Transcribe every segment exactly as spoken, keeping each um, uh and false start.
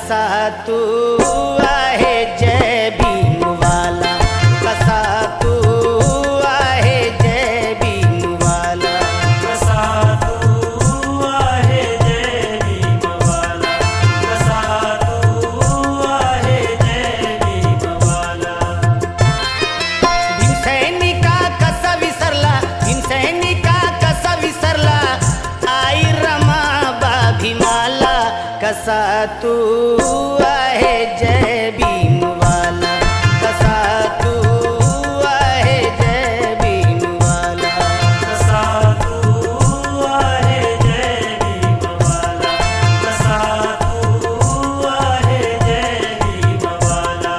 कसा तू आहे जय भीमवाला, कसा तू आहे जय भीमवाला, कसा तू आहे जय भीमवाला, कसा तू आहे जय भीमवाला. भीमसैनिका कसा विसरला, भीमसैनिका कसा विसरला आई रमाबा भीमाला, कसा तू आहे जय भीमवाला, कसा तू आहे जय भीमवाला, कसा तू आहे जय भीमवाला, कसा तू आहे जय भीमवाला.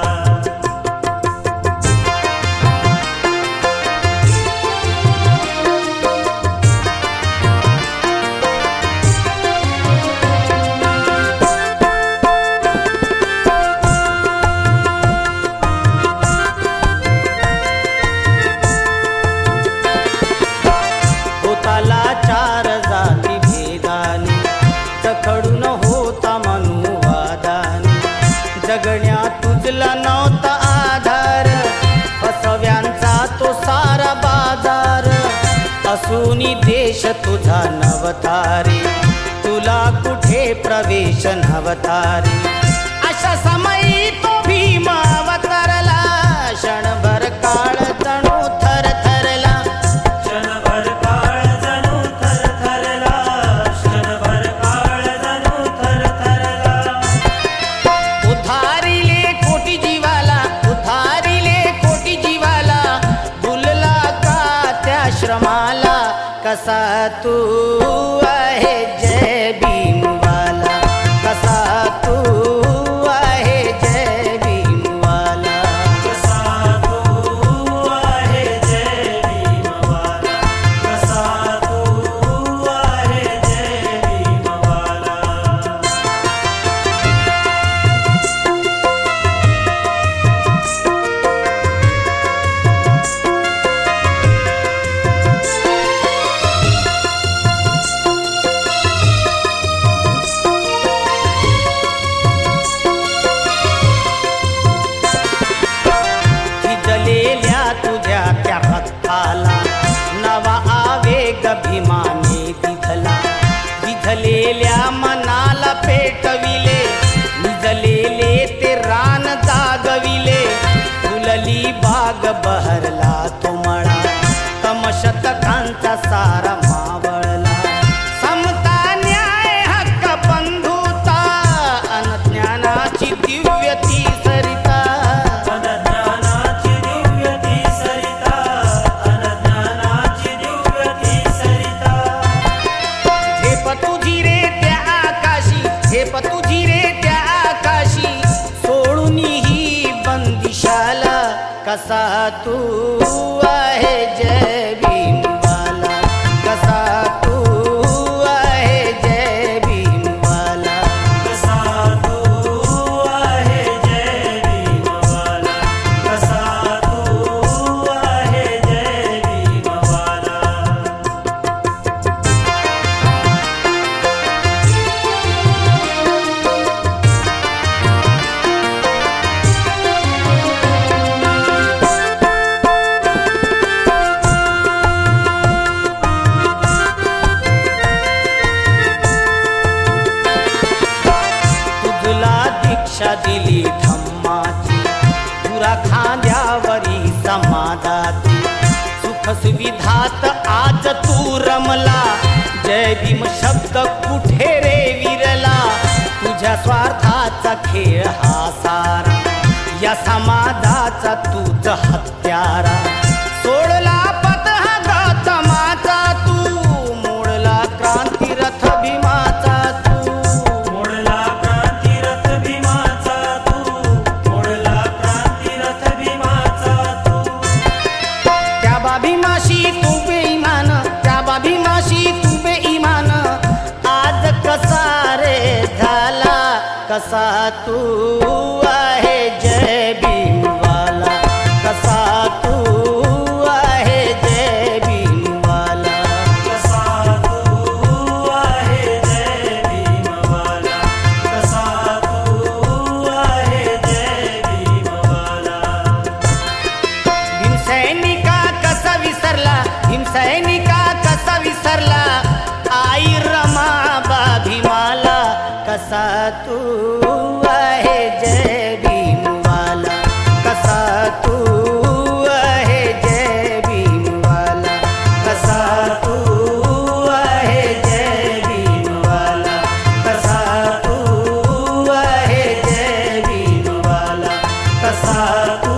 होताला चार जाती भेदानी, तखडून होता मनुवादानी, जगण्यात तुझला नव्हता आधार, फसव्यांचा तो सारा बाजार, असूनी देश तुझा नवतारी, तुला कुठे प्रवेश नवतारी. अशा समयी तो भीम अवतरला, क्षणभर काळ जणू थरथरला, क्षणभर काळ जणू थरथरला, क्षणभर काळ जणू थरथरला. उधारिले कोटी जीवाला, उधारिले कोटी जीवाला, भुलला का त्या श्रमाला, कसा तू आहे जय भीमवाला, कसा तू आहे जय भीमवाला, कसा तू आहे जय भीमवाला, कसा तू आहे जय भीमवाला. भिजलेल्या तुझ्या त्या हत्ताला, नवा आवेग भीमाने दिधला, विझलेल्या मनाला पेटविले, निजलेले ते रान जागविले, फुलली बाग बहरला तो मळा, तमशतकांचा सारा मावळला, समता न्याय हक्क बंधुता, अनज्ञानाची दिव्य ती सरिता, अनज्ञानाची दिव्य ती सरिता, अनज्ञानाची दिव्य ती सरिता. झेप तुझी रे त्या आकाशी, झेप तुझी रे त्या आकाशी, सोडून ही बंदिशाला, कसा तू आहे जय भीमवाला, कसा तू आहे जय भीमवाला, कसा तू आहे जय भीमवाला, कसा तू आहे जय भीमवाला. तुझला दीक्षा दिली धम्माची, पुरा खांद्यावरी समाधाची, सुख सुविधात आज तू रमला, जय भीम शब्द कुठे रे विरला, तुझ्या स्वार्थाचा खेळ हा सारा, या समाजाचा तूच हत्यारा, सोडला पथ हा गौतमाचा तू, मोडला क्रांतीरथ भीमाचा तू, मोडला क्रांतीरथ भीमाचा तू, मोडला क्रांतीरथ भीमाचा तू. त्या बाभीमाशी तू बेईमान, त्या बाभीमाशी तू बेईमान, आज कसा रे झाला, कसा तू आहे जय भीमवाला, कसा तू आहे जय भीमवाला, कसा तू आहे जय भीमवाला, कसा तू कसा तू